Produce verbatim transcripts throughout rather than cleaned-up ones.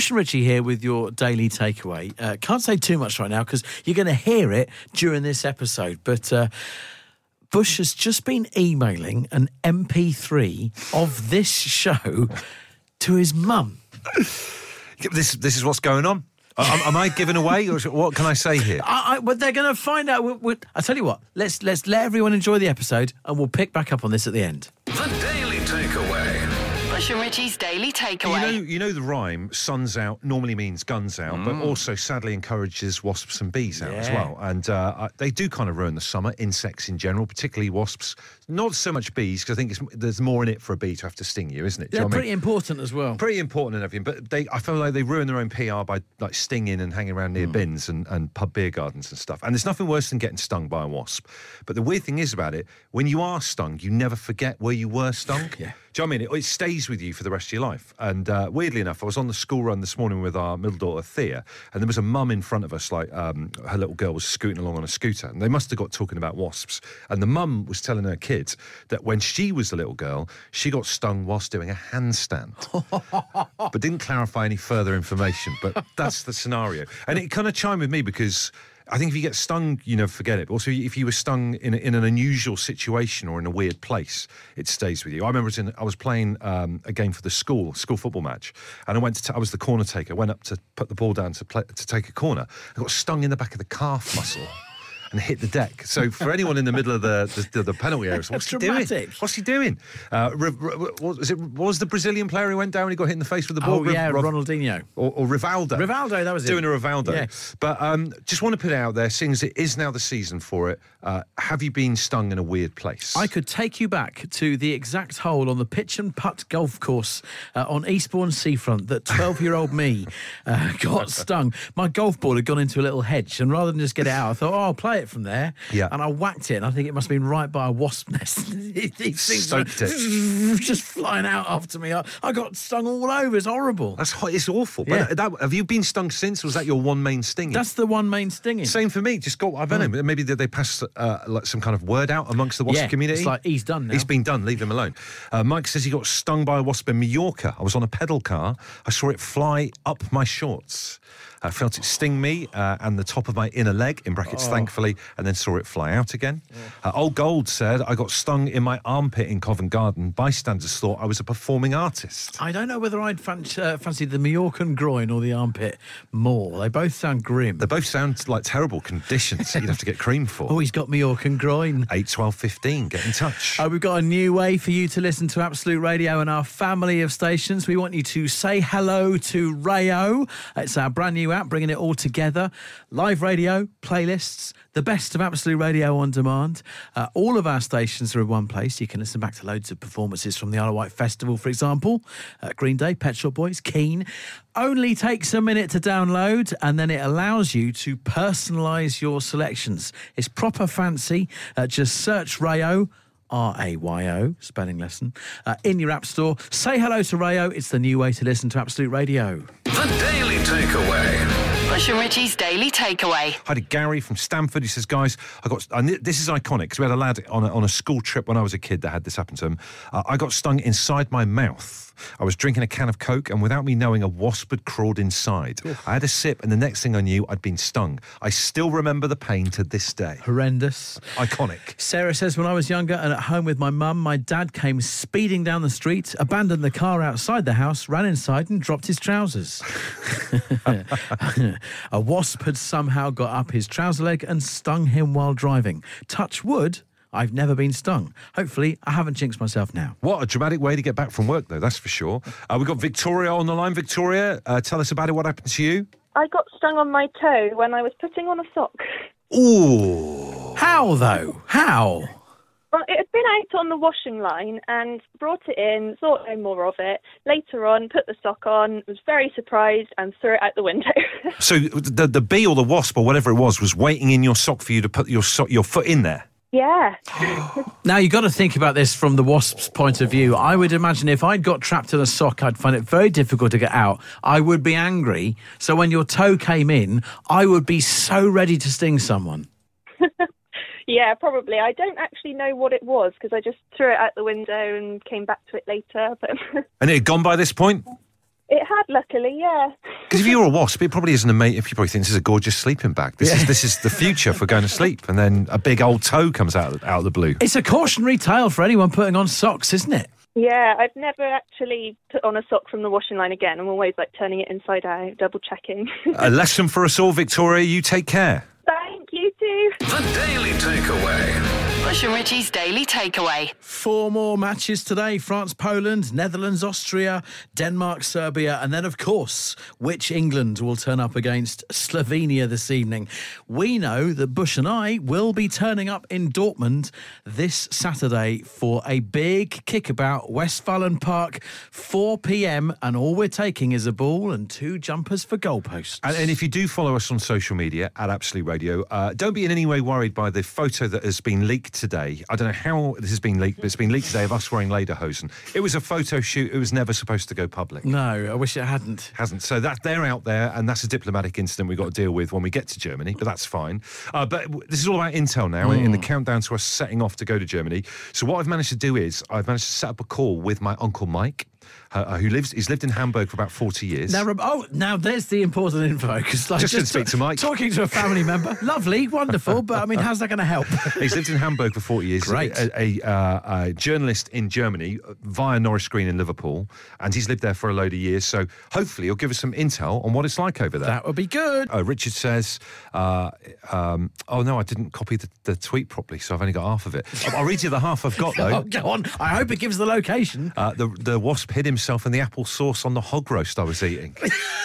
Bush and Richie here with your daily takeaway. Uh, can't say too much right now because you're going to hear it during this episode. But uh, Bush has just been emailing an M P three of this show to his mum. This this is what's going on. Am, am I giving away, or what can I say here? I, I, well, they're going to find out. We, we, I tell you what. Let's let's let everyone enjoy the episode, and we'll pick back up on this at the end. The Daily Takeaway. Bush and Richie's Daily Takeaway. You know, you know the rhyme, sun's out, normally means guns out, mm. but also sadly encourages wasps and bees out yeah. as well. And uh, they do kind of ruin the summer, insects in general, particularly wasps. Not so much bees, because I think it's, there's more in it for a bee to have to sting you, isn't it? They're you know pretty I mean? important as well. Pretty important and everything, but they, I feel like they ruin their own P R by like stinging and hanging around near mm. bins and, and pub beer gardens and stuff. And there's nothing worse than getting stung by a wasp. But the weird thing is about it, when you are stung, you never forget where you were stung. yeah. Do you know what I mean? It, it stays with you for the rest of your life. And uh, weirdly enough, I was on the school run this morning with our middle daughter, Thea, and there was a mum in front of us, like um, her little girl was scooting along on a scooter, and they must have got talking about wasps. And the mum was telling her kid that when she was a little girl, she got stung whilst doing a handstand. But didn't clarify any further information, but that's the scenario. And it kind of chimed with me because I think if you get stung, you never forget it. But also, if you were stung in, a, in an unusual situation or in a weird place, it stays with you. I remember it was in, I was playing um, a game for the school, school football match, and I went to, t- I was the corner taker, went up to put the ball down to play, to take a corner. I got stung in the back of the calf muscle. And hit the deck. So for anyone in the middle of the the, the penalty area, what's he doing? What's he doing? Uh, r- r- was it was the Brazilian player who went down and he got hit in the face with the ball? Oh yeah, R- Ronaldinho or, or Rivaldo. Rivaldo, that was doing it. a Rivaldo. Yes. But um, just want to put it out there, seeing as it is now the season for it. Uh, have you been stung in a weird place? I could take you back to the exact hole on the pitch and putt golf course uh, on Eastbourne Seafront that twelve-year-old me uh, got stung. My golf ball had gone into a little hedge, and rather than just get it out, I thought, oh, I'll play it from there. Yeah. And I whacked it, and I think it must have been right by a wasp nest. These things Soaked were it. just flying out after me. I, I got stung all over. It's horrible. That's it's awful. Yeah. But that, have you been stung since? Or was that your one main stinging? That's the one main stinging. Same for me. Just got, I don't know, maybe they pass uh, like some kind of word out amongst the wasp yeah, community. It's like, he's done now. He's been done, leave him alone. Uh, Mike says he got stung by a wasp in Mallorca. I was on a pedal car. I saw it fly up my shorts. I felt it sting me uh, and the top of my inner leg, in brackets, oh. thankfully, and then saw it fly out again. Yeah. Uh, Old Gold said, I got stung in my armpit in Covent Garden. Bystanders thought I was a performing artist. I don't know whether I'd fancy, uh, fancy the Mallorcan groin or the armpit more. They both sound grim. They both sound like terrible conditions you'd have to get cream for. Oh, he's got Mallorcan groin. eight twelve fifteen, get in touch. Uh, we've got a new way for you to listen to Absolute Radio and our family of stations. We want you to say hello to Rayo. It's our brand new app, bringing it all together. Live radio, playlists, the best of Absolute Radio on demand. Uh, all of our stations are in one place. You can listen back to loads of performances from the Isle of Wight Festival, for example. Uh, Green Day, Pet Shop Boys, Keane. Only takes a minute to download, and then it allows you to personalise your selections. It's proper fancy. Uh, just search Rayo, R A Y O, spelling lesson, uh, in your app store. Say hello to Rayo. It's the new way to listen to Absolute Radio. The Daily Takeaway. Bush and Richie's Daily Takeaway. Hi to Gary from Stamford. He says, guys, I got, and this is iconic because we had a lad on a, on a school trip when I was a kid that had this happen to him. Uh, I got stung inside my mouth. I was drinking a can of Coke, and without me knowing, a wasp had crawled inside. Oof. I had a sip, and the next thing I knew, I'd been stung. I still remember the pain to this day. Horrendous. Iconic. Sarah says, when I was younger and at home with my mum, my dad came speeding down the street, abandoned the car outside the house, ran inside and dropped his trousers. A wasp had somehow got up his trouser leg and stung him while driving. Touch wood, I've never been stung. Hopefully, I haven't jinxed myself now. What a dramatic way to get back from work, though, that's for sure. Uh, we've got Victoria on the line. Victoria, uh, tell us about it. What happened to you? I got stung on my toe when I was putting on a sock. Ooh. How, though? How? Well, it had been out on the washing line and brought it in, thought no more of it. Later on, put the sock on, was very surprised and threw it out the window. So the the bee or the wasp or whatever it was was waiting in your sock for you to put your so- your foot in there? Yeah. Now, you've got to think about this from the wasp's point of view. I would imagine if I'd got trapped in a sock, I'd find it very difficult to get out. I would be angry. So when your toe came in, I would be so ready to sting someone. Yeah, probably. I don't actually know what it was because I just threw it out the window and came back to it later. But And it had gone by this point? It had, luckily, yeah. Because if you're a wasp, it probably isn't a mate. If you probably think this is a gorgeous sleeping bag, this Yeah. is this is the future for going to sleep, and then a big old toe comes out out of the blue. It's a cautionary tale for anyone putting on socks, isn't it? Yeah, I've never actually put on a sock from the washing line again. I'm always like turning it inside out, double checking. A lesson for us all, Victoria. You take care. Thank you too. The Daily Takeaway. Bush and Richie's Daily Takeaway. Four more matches today. France, Poland, Netherlands, Austria, Denmark, Serbia, and then, of course, which England will turn up against Slovenia this evening. We know that Bush and I will be turning up in Dortmund this Saturday for a big kickabout, Westfalen Park, four p.m, and all we're taking is a ball and two jumpers for goalposts. And, and if you do follow us on social media at Absolute Radio, uh, don't be in any way worried by the photo that has been leaked today. I don't know how this has been leaked, but it's been leaked today of us wearing lederhosen. It was a photo shoot. It was never supposed to go public. No, I wish it hadn't. Hasn't. So that they're out there, and that's a diplomatic incident we've got to deal with when we get to Germany, but that's fine. Uh, but w- this is all about intel now, in the countdown to us setting off to go to Germany. So what I've managed to do is I've managed to set up a call with my Uncle Mike, uh, who lives, he's lived in Hamburg for about forty years. Now, Rob- oh, now there's the important info. Because like, Just gonna speak to Mike. Talking to a family member, lovely, wonderful, but I mean, how's that going to help? He's lived in Hamburg for forty years. Great. A, a, uh, a journalist in Germany via Norris Green in Liverpool, and he's lived there for a load of years. So hopefully he'll give us some intel on what it's like over there. That would be good. Uh, Richard says, uh, um, oh no, I didn't copy the, the tweet properly, so I've only got half of it. I'll, I'll read you the half I've got, Oh, though. go on. I hope it gives the location. Uh, the, the wasp hid himself in the apple sauce on the hog roast I was eating.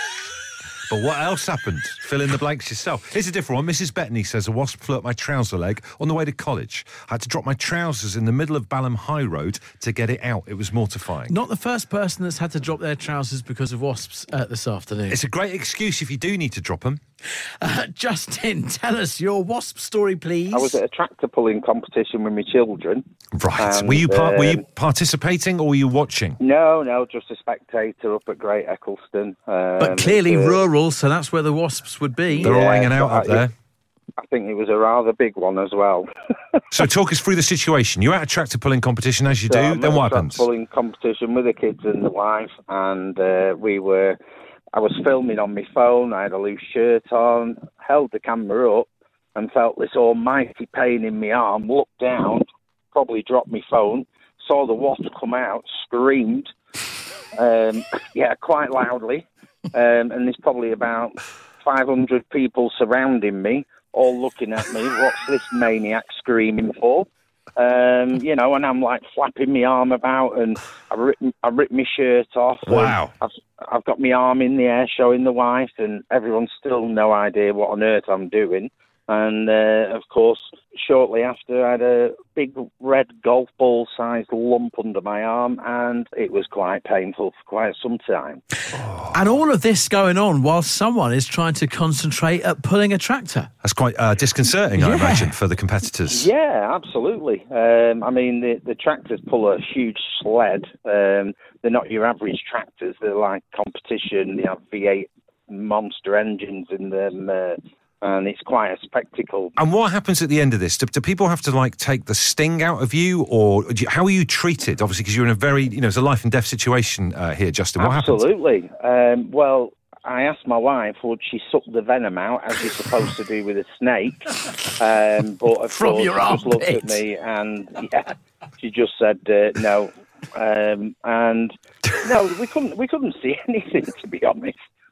But what else happened? Fill in the blanks yourself. Here's a different one. Missus Bettany says, a wasp flew up my trouser leg on the way to college. I had to drop my trousers in the middle of Balham High Road to get it out. It was mortifying. Not the first person that's had to drop their trousers because of wasps uh, this afternoon. It's a great excuse if you do need to drop them. Uh, Justin, tell us your wasp story, please. I was at a tractor pulling competition with my children. Right. And, were you part, were you um, participating or were you watching? No, no, just a spectator up at Great Eccleston. Um, But clearly it's, uh, rural, so that's where the wasps would be. They're all yeah, hanging out so up I- there. I think it was a rather big one as well. So talk us through the situation. You're at a tractor pulling competition, as you So do. I'm Then at what a tractor happens? Pulling competition with the kids and the wife, and uh, we were. I was filming on my phone. I had a loose shirt on, held the camera up, and felt this almighty pain in my arm. Looked down, probably dropped my phone. Saw the wasp come out, screamed, um, yeah, quite loudly, um, and there's probably about five hundred people surrounding me, all looking at me. What's this maniac screaming for? Um, you know, and I'm like flapping my arm about, and I ripped, I ripped my shirt off. and Wow. I've, I've got my arm in the air showing the wife, and everyone's still no idea what on earth I'm doing. And, uh, of course, shortly after, I had a big red golf ball-sized lump under my arm, and it was quite painful for quite some time. And all of this going on while someone is trying to concentrate at pulling a tractor. That's quite uh, disconcerting, I Yeah. imagine, for the competitors. Yeah, absolutely. Um, I mean, the, the tractors pull a huge sled. Um, they're not your average tractors. They're like competition. They have V eight monster engines in them, uh, and it's quite a spectacle. And what happens at the end of this? Do, do people have to, like, take the sting out of you, or do you, how are you treated? Obviously, because you're in a very, you know, it's a life and death situation uh, here, Justin. What happens? Absolutely. Um, well, I asked my wife, would she suck the venom out, as you're supposed to do with a snake? Um, but, of From course, your she just looked armpit. at me, and, yeah, she just said uh, no. Um, and, no, we couldn't, we couldn't see anything, to be honest.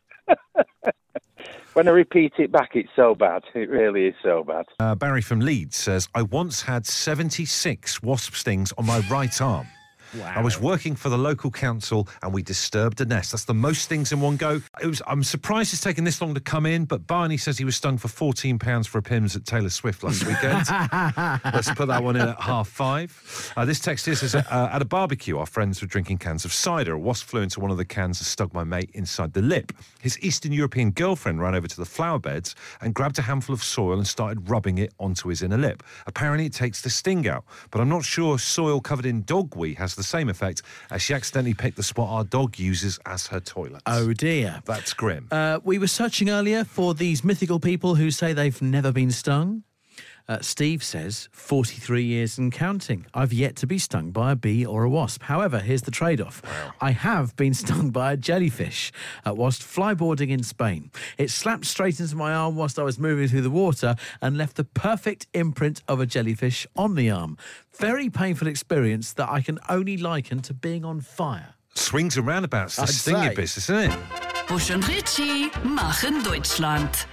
When I repeat it back, it's so bad. It really is so bad. Uh, Barry from Leeds says, I once had seventy-six wasp stings on my right arm. Wow. I was working for the local council and we disturbed a nest. That's the most stings in one go. It was, I'm surprised it's taken this long to come in, but Barney says he was stung for fourteen pounds for a Pimm's at Taylor Swift last weekend. Let's put that one in at half five. Uh, this text here says, uh, at a barbecue, our friends were drinking cans of cider. A wasp flew into one of the cans and stuck my mate inside the lip. His Eastern European girlfriend ran over to the flower beds and grabbed a handful of soil and started rubbing it onto his inner lip. Apparently it takes the sting out, but I'm not sure soil covered in dog wee has the same effect, as she accidentally picked the spot our dog uses as her toilet. Oh, dear. That's grim. Uh, we were searching earlier for these mythical people who say they've never been stung. Uh, Steve says, forty-three years and counting. I've yet to be stung by a bee or a wasp. However, here's the trade-off. Wow. I have been stung by a jellyfish uh, whilst flyboarding in Spain. It slapped straight into my arm whilst I was moving through the water and left the perfect imprint of a jellyfish on the arm. Very painful experience that I can only liken to being on fire. Swings and roundabouts, the stingy business, isn't it? Bush und Ritchie machen Deutschland.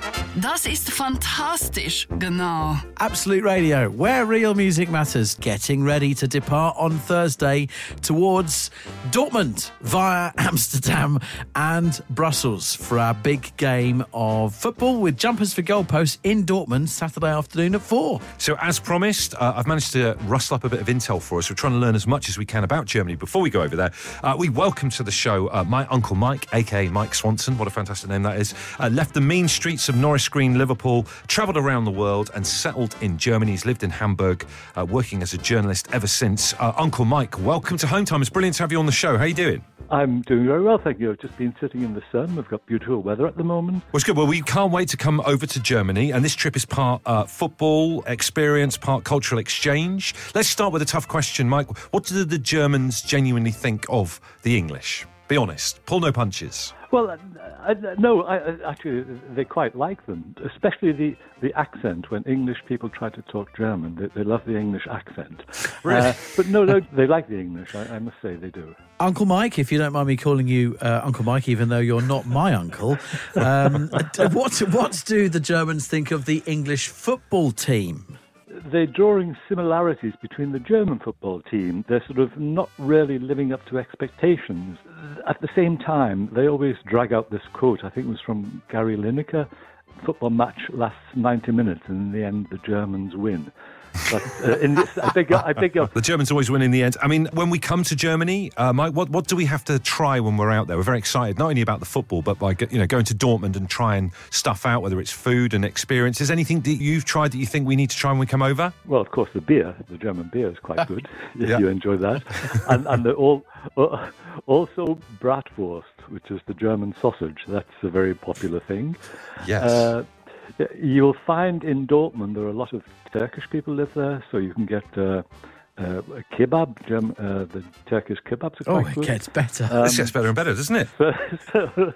Das ist fantastisch, genau. Absolute Radio, where real music matters, getting ready to depart on Thursday towards Dortmund via Amsterdam and Brussels for our big game of football with Jumpers for Goalposts in Dortmund Saturday afternoon at four. So as promised, uh, I've managed to rustle up a bit of intel for us. We're trying to learn as much as we can about Germany before we go over there. Uh, we welcome to the show uh, my Uncle Mike, aka Mike Swanson, what a fantastic name that is, uh, left the mean streets of Norris Green, Liverpool, travelled around the world and settled in Germany. He's lived in Hamburg, uh, working as a journalist ever since. Uh, Uncle Mike, welcome to Home Time. It's brilliant to have you on the show. How are you doing? I'm doing very well, thank you. I've just been sitting in the sun. We've got beautiful weather at the moment. Well, it's good. Well, we can't wait to come over to Germany, and this trip is part uh, football experience, part cultural exchange. Let's start with a tough question, Mike. What do the Germans genuinely think of the English? Be honest. Pull no punches. Well, I, I, no, I, I, actually, they quite like them, especially the, the accent. When English people try to talk German, they, they love the English accent. Really? Uh, but no, no, they like the English, I, I must say they do. Uncle Mike, if you don't mind me calling you uh, Uncle Mike, even though you're not my uncle, um, what, what do the Germans think of the English football team? They're drawing similarities between the German football team. They're sort of not really living up to expectations. At the same time, they always drag out this quote, I think it was from Gary Lineker, football match lasts ninety minutes and in the end the Germans win. But uh, in this, I think, I think the Germans always win in the end. I mean, when we come to Germany, uh, Mike, what, what do we have to try when we're out there? We're very excited, not only about the football, but by you know going to Dortmund and trying stuff out, whether it's food and experience. Is anything that you've tried that you think we need to try when we come over? Well, of course, the beer, the German beer is quite good. Yeah. You enjoy that. and and the, all, uh, also Bratwurst, which is the German sausage. That's a very popular thing. Yes. Uh, You'll find in Dortmund there are a lot of Turkish people live there, so you can get uh, uh, a kebab. German, uh, the Turkish kebabs are oh, quite good. it gets better. Um, this gets better and better, doesn't it? So, so,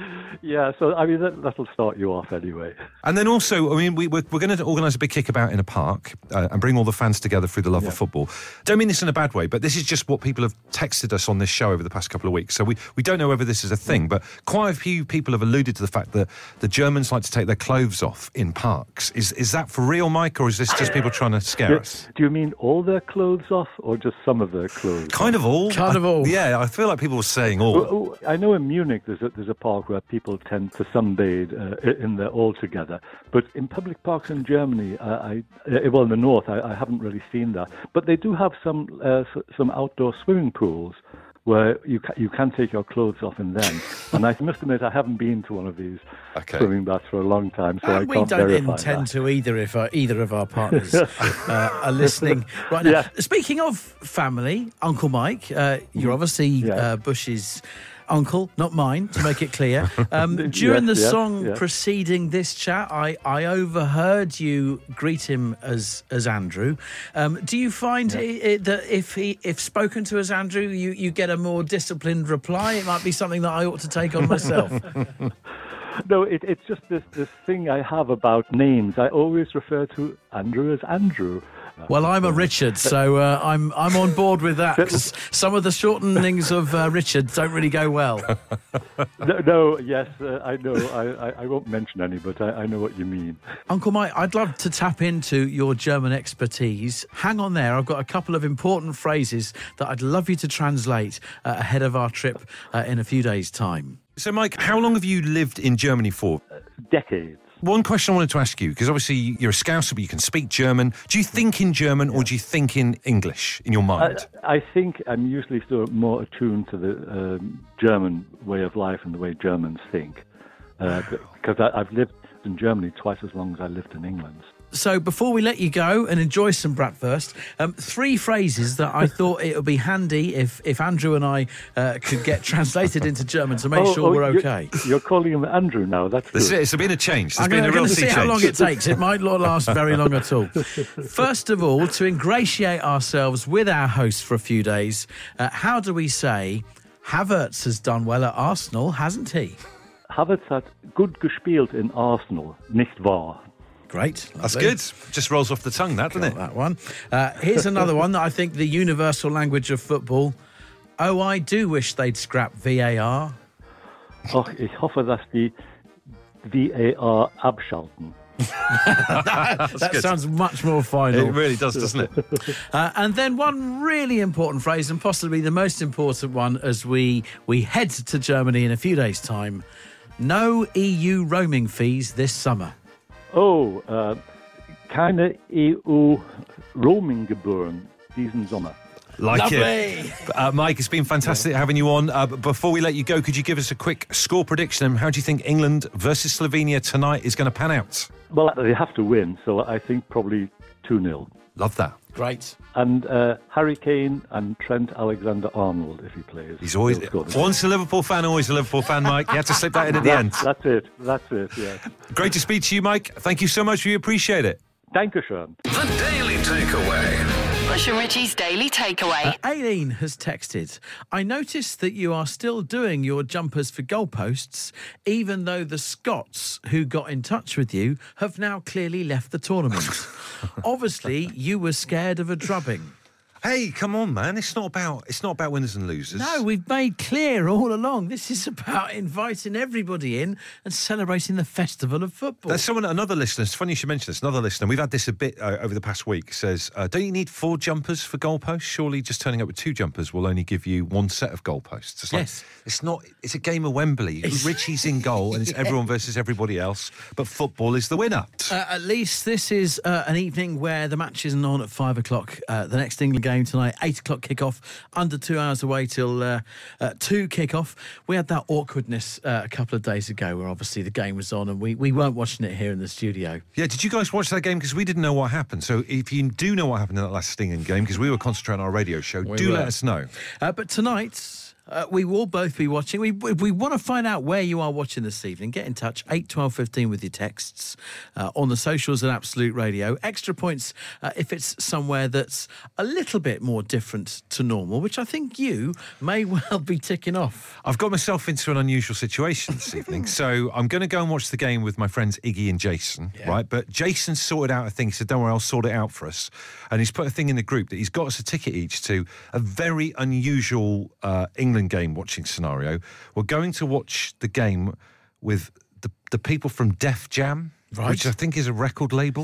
yeah, so I mean that, that'll start you off anyway. And then also, I mean, we, we're, we're going to organise a big kickabout in a park uh, and bring all the fans together through the love yeah. of football. Don't mean this in a bad way, but this is just what people have texted us on this show over the past couple of weeks. So we, we don't know whether this is a thing, but quite a few people have alluded to the fact that the Germans like to take their clothes off in parks. Is is that for real, Mike, or is this just people trying to scare do, us? Do you mean all their clothes off or just some of their clothes Kind off? of all. Kind of all. I, yeah, I feel like people were saying all. Well, I know in Munich there's a, there's a park where people tend to sunbathe uh, in there all together. But in public parks in Germany, uh, I uh, well in the north, I, I haven't really seen that. But they do have some uh, some outdoor swimming pools where you ca- you can take your clothes off in them. And I must admit, I haven't been to one of these okay. swimming baths for a long time, so and I we can't don't verify intend that. to either if uh, either of our partners uh, are listening right now. Yeah. Speaking of family, Uncle Mike, uh, you're obviously Yeah. uh, Bush's uncle, not mine, to make it clear. Um, during Yes, the yes, song yes. preceding this chat, I, I overheard you greet him as as Andrew. Um, do you find Yeah. it, it, that if he if spoken to as Andrew, you, you get a more disciplined reply? It might be something that I ought to take on myself. No, it, it's just this, this thing I have about names. I always refer to Andrew as Andrew. Well, I'm a Richard, so uh, I'm I'm on board with that. 'Cause some of the shortenings of uh, Richard don't really go well. no, no, yes, uh, I know. I, I, I won't mention any, but I, I know what you mean. Uncle Mike, I'd love to tap into your German expertise. Hang on there. I've got a couple of important phrases that I'd love you to translate uh, ahead of our trip uh, in a few days' time. So, Mike, how long have you lived in Germany for? Decades. One question I wanted to ask you, because obviously you're a Scouser, but you can speak German. Do you think in German or do you think in English in your mind? I, I think I'm usually still more attuned to the um, German way of life and the way Germans think. Uh, because I, I've lived in Germany twice as long as I lived in England. so before we let you go and enjoy some bratwurst, um, three phrases that I thought it would be handy if, if Andrew and I uh, could get translated into German to make Oh, sure oh, we're you're- okay. You're calling him Andrew now. That's This is good. it. It's been a change. There's I'm been going a real to sea see how change. long it takes. It might not last very long at all. First of all, to ingratiate ourselves with our host for a few days, uh, how do we say Havertz has done well at Arsenal, hasn't he? Havertz hat gut gespielt in Arsenal, nicht wahr? Great. That's lovely. good. Just rolls off the tongue, that, doesn't Got it? that one. Uh, here's another one that I think the universal language of football. Oh, I do wish they'd scrap V A R. Ach, ich hoffe, dass die V A R abschalten. That good. sounds much more final. It really does, doesn't it? Uh, and then one really important phrase, and possibly the most important one as we, we head to Germany in a few days' time. No E U roaming fees this summer. Oh, äh, keine E U-Roaming-Gebühren diesen Sommer. Like it. Lovely. Uh, Mike, it's been fantastic having you on. Uh, but before we let you go, could you give us a quick score prediction? And how do you think England versus Slovenia tonight is going to pan out? Well, they have to win, so I think probably two nil. Love that. Great. And uh, Harry Kane and Trent Alexander-Arnold, if he plays. He's always He'll score. once a Liverpool fan, always a Liverpool fan, Mike. You had to slip that in at the That- end. That's it. That's it, yeah. Great to speak to you, Mike. Thank you so much. We appreciate it. Dankeschön. The Daily Takeaway. Bush and Richie's Daily Takeaway. Aileen has texted, I noticed that you are still doing your jumpers for goalposts, even though the Scots who got in touch with you have now clearly left the tournament. Obviously, you were scared of a drubbing. Hey, come on, man. It's not about it's not about winners and losers. No, we've made clear all along. This is about inviting everybody in and celebrating the festival of football. There's someone, another listener, it's funny you should mention this, another listener, we've had this a bit uh, over the past week, says, uh, don't you need four jumpers for goalposts? Surely just turning up with two jumpers will only give you one set of goalposts. It's like, Yes. it's not, it's a game of Wembley. It's- Richie's in goal and it's everyone versus everybody else, but football is the winner. Uh, at least this is uh, an evening where the match isn't on at five o'clock. Uh, the next England game tonight, eight o'clock kickoff, under two hours away till uh, uh, two kickoff. We had that awkwardness uh, a couple of days ago where obviously the game was on and we, we weren't watching it here in the studio. Yeah, did you guys watch that game? Because we didn't know what happened. So if you do know what happened in that last England game, because we were concentrating on our radio show, We do were. let us know. Uh, but tonight, uh, we will both be watching. We, we, we want to find out where you are watching this evening. Get in touch, eight twelve fifteen with your texts uh, on the socials at Absolute Radio. Extra points uh, if it's somewhere that's a little bit more different to normal, which I think you may well be ticking off. I've got myself into an unusual situation this evening. So I'm going to go and watch the game with my friends Iggy and Jason, Yeah. right? But Jason sorted out a thing. He said, don't worry, I'll sort it out for us. And he's put a thing in the group that he's got us a ticket each to a very unusual uh, England game watching scenario. We're going to watch the game with the, the people from Def Jam, Right. which I think is a record label,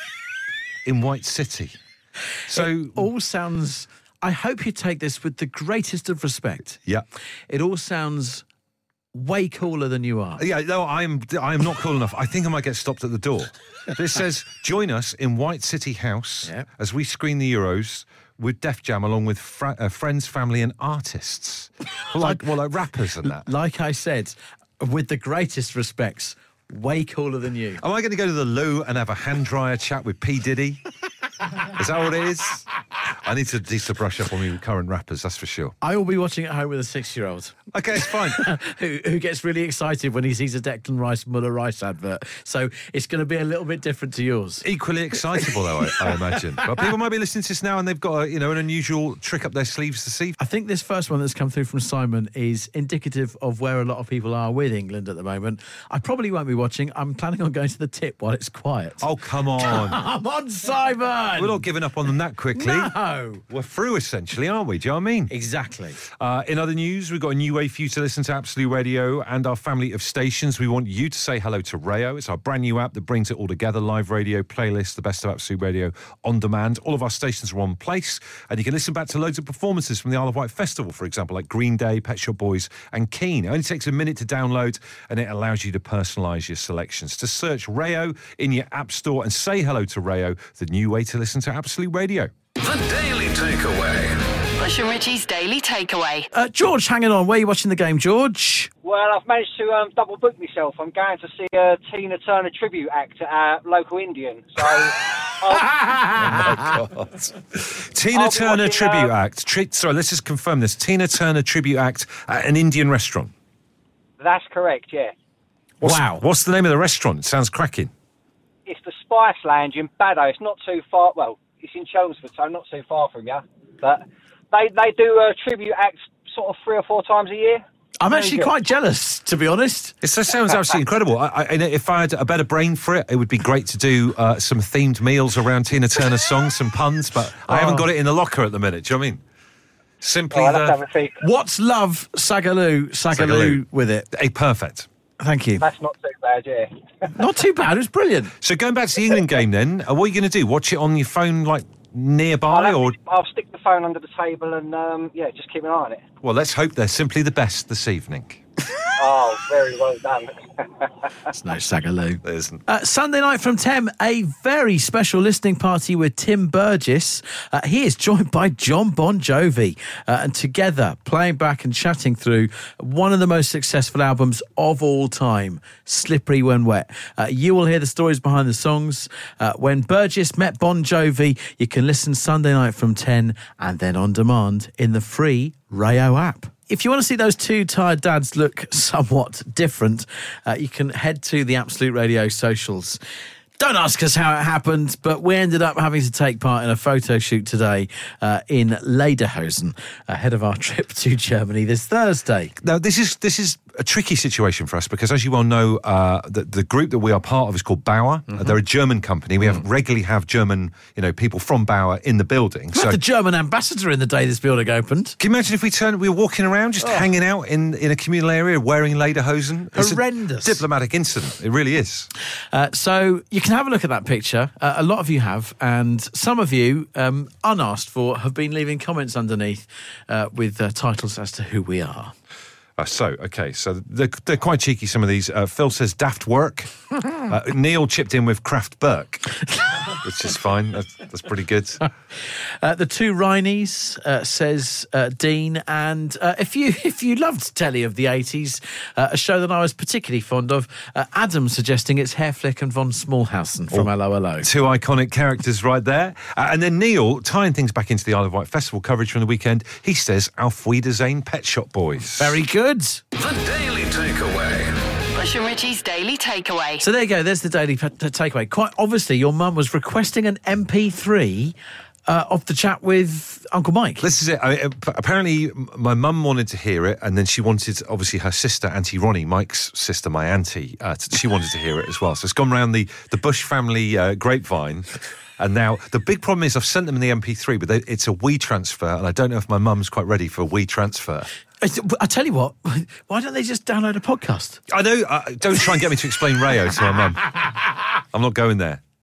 in White City. So, All sounds... I hope you take this with the greatest of respect. yeah. It all sounds way cooler than you are. Yeah, no, I'm I'm not cool enough. I think I might get stopped at the door. This says, join us in White City House Yep. as we screen the Euros with Def Jam along with fra- uh, friends, family and artists. Well, like, well, like rappers and that. Like I said, with the greatest respects, way cooler than you. Am I going to go to the loo and have a hand dryer chat with P. Diddy? Is that what it is? I need to, need to brush up on me with current rappers, that's for sure. I will be watching at home with a six-year-old Okay, it's fine. who, who gets really excited when he sees a Declan Rice Muller Rice advert. So it's going to be a little bit different to yours. Equally excitable, though, I, I imagine. But people might be listening to this now and they've got a, you know, an unusual trick up their sleeves this evening. I think this first one that's come through from Simon is indicative of where a lot of people are with England at the moment. I probably won't be watching. I'm planning on going to the tip while it's quiet. Oh, come on. I'm on, Simon! We're not giving up on them that quickly. No! We're through, essentially, aren't we? Do you know what I mean? Exactly. Uh, in other news, we've got a new way for you to listen to Absolute Radio and our family of stations. We want you to say hello to Rayo. It's our brand new app that brings it all together. Live radio, playlist, the best of Absolute Radio on demand. All of our stations are one place, and you can listen back to loads of performances from the Isle of Wight Festival, for example, like Green Day, Pet Shop Boys and Keane. It only takes a minute to download, and it allows you to personalise your selections. To search Rayo in your app store and say hello to Rayo, the new way to listen to Absolute Radio. The Daily Takeaway. Bush and Richie's Daily Takeaway. Uh, George, hanging on. Where are you watching the game, George? Well, Well, I've managed to um, double book myself. I'm going to see a Tina Turner tribute act at our local Indian. So, oh my God. Tina Turner watching, tribute uh, act. Tri- sorry, let's just confirm this. Tina Turner tribute act at an Indian restaurant. That's correct, yeah. What's, Wow. What's the name of the restaurant? It sounds cracking. It's the Spice Lounge in Baddow. It's not too far. Well, it's in Chelmsford, so not too far from you. But they they do a tribute act sort of three or four times a year. I'm Very actually good. quite jealous, to be honest. It sounds absolutely incredible. I, I, and if I had a better brain for it, it would be great to do uh, some themed meals around Tina Turner's songs, some puns, but I haven't got it in the locker at the minute. Do you know what I mean? Simply Oh, I'll have to the... have a think. What's love, Sagaloo, Sagaloo, Sagaloo. with it? A perfect. Thank you. That's not too bad, yeah. Not too bad. It was brilliant. So going back to the England game then, uh, what are you going to do? Watch it on your phone, like, I'll, nearby? have or to- I'll stick the phone under the table and, um, yeah, just keep an eye on it. Well, let's hope they're simply the best this evening. Oh, very well done. It's no Sagaloo. There isn't. Uh, Sunday night from ten, a very special listening party with Tim Burgess. Uh, he is joined by John Bon Jovi, uh, and together playing back and chatting through one of the most successful albums of all time, Slippery When Wet. Uh, you will hear the stories behind the songs. Uh, when Burgess met Bon Jovi, you can listen Sunday night from ten and then on demand in the free Rayo app. If you want to see those two tired dads look somewhat different, uh, you can head to the Absolute Radio socials. Don't ask us how it happened, but we ended up having to take part in a photo shoot today uh, in Lederhosen ahead of our trip to Germany this Thursday. Now, this is this is a tricky situation for us because, as you well know, uh, the, the group that we are part of is called Bauer. Mm-hmm. Uh, they're a German company. We have regularly have German, you know, people from Bauer in the building. We had the German ambassador in the day this building opened. Can you imagine if we turned, we were walking around, just hanging out in, in a communal area, wearing lederhosen? It's a Horrendous. diplomatic incident. It really is. Uh, so you can have a look at that picture. Uh, a lot of you have, and some of you, um, unasked for, have been leaving comments underneath uh, with uh, titles as to who we are. Uh, so, okay, so they're, they're quite cheeky, some of these. Uh, Phil says daft work. uh, Neil chipped in with Kraft Burke, which is fine. That's, that's pretty good. Uh, the two Rhineys, uh, says uh, Dean, and uh, if you if you loved telly of the eighties, uh, a show that I was particularly fond of, uh, Adam suggesting it's Hairflick and Von Smallhausen from Hello Hello. Two iconic characters right there. Uh, and then Neil, tying things back into the Isle of Wight Festival coverage from the weekend, he says Auf Wiedersehen Pet Shop Boys. Very good. The Daily Takeaway. Bush and Richie's Daily Takeaway. So there you go, there's the daily p- t- takeaway. Quite obviously, your mum was requesting an M P three uh, of the chat with Uncle Mike. This is it. I mean, apparently, my mum wanted to hear it, and then she wanted, obviously, her sister, Auntie Ronnie, Mike's sister, my auntie, uh, t- she wanted to hear it as well. So it's gone round the, the Bush family uh, grapevine. And now, the big problem is I've sent them the M P three, but they, it's a WeTransfer, and I don't know if my mum's quite ready for a WeTransfer. I tell you what, why don't they just download a podcast? I know, uh, don't try and get me to explain Rayo to my mum. I'm not going there.